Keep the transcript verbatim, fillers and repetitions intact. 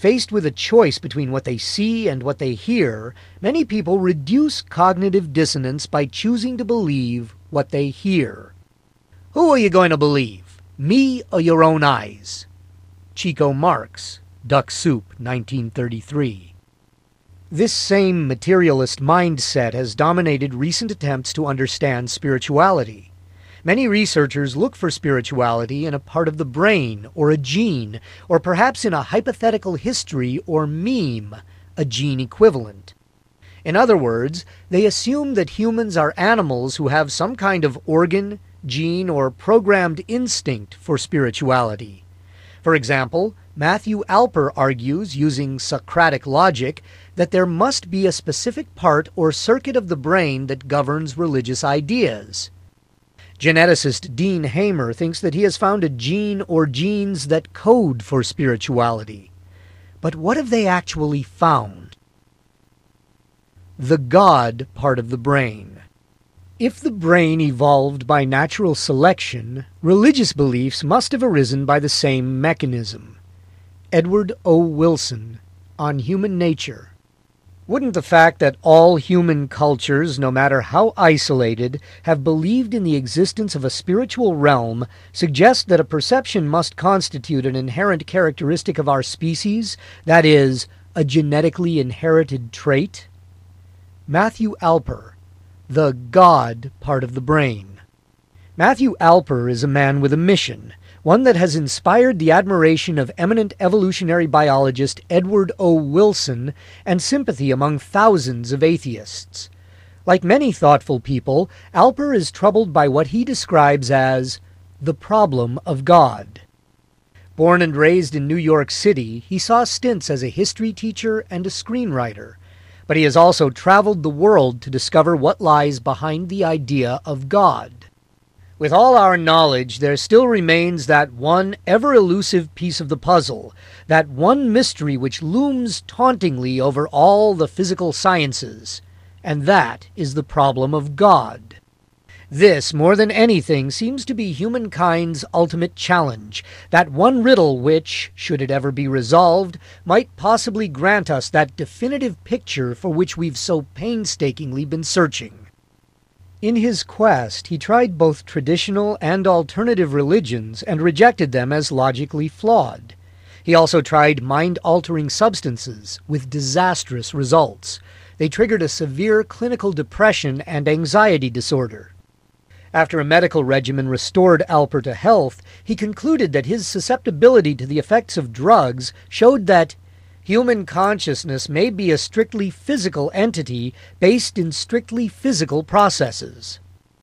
Faced with a choice between what they see and what they hear, many people reduce cognitive dissonance by choosing to believe what they hear. Who are you going to believe, me or your own eyes? Chico Marx, Duck Soup, nineteen thirty-three. This same materialist mindset has dominated recent attempts to understand spirituality. Many researchers look for spirituality in a part of the brain, or a gene, or perhaps in a hypothetical history or meme, a gene equivalent. In other words, they assume that humans are animals who have some kind of organ, gene, or programmed instinct for spirituality. For example, Matthew Alper argues, using Socratic logic, that there must be a specific part or circuit of the brain that governs religious ideas. Geneticist Dean Hamer thinks that he has found a gene or genes that code for spirituality. But what have they actually found? The God part of the brain. If the brain evolved by natural selection, religious beliefs must have arisen by the same mechanism. Edward O. Wilson, On Human Nature. Wouldn't the fact that all human cultures, no matter how isolated, have believed in the existence of a spiritual realm suggest that a perception must constitute an inherent characteristic of our species, that is, a genetically inherited trait? Matthew Alper, The God Part of the Brain. Matthew Alper is a man with a mission, one that has inspired the admiration of eminent evolutionary biologist Edward O. Wilson and sympathy among thousands of atheists. Like many thoughtful people, Alper is troubled by what he describes as the problem of God. Born and raised in New York City, he saw stints as a history teacher and a screenwriter, but he has also traveled the world to discover what lies behind the idea of God. With all our knowledge, there still remains that one ever-elusive piece of the puzzle, that one mystery which looms tauntingly over all the physical sciences, and that is the problem of God. This, more than anything, seems to be humankind's ultimate challenge, that one riddle which, should it ever be resolved, might possibly grant us that definitive picture for which we've so painstakingly been searching. In his quest, he tried both traditional and alternative religions and rejected them as logically flawed. He also tried mind-altering substances with disastrous results. They triggered a severe clinical depression and anxiety disorder. After a medical regimen restored Alper to health, he concluded that his susceptibility to the effects of drugs showed that human consciousness may be a strictly physical entity based in strictly physical processes.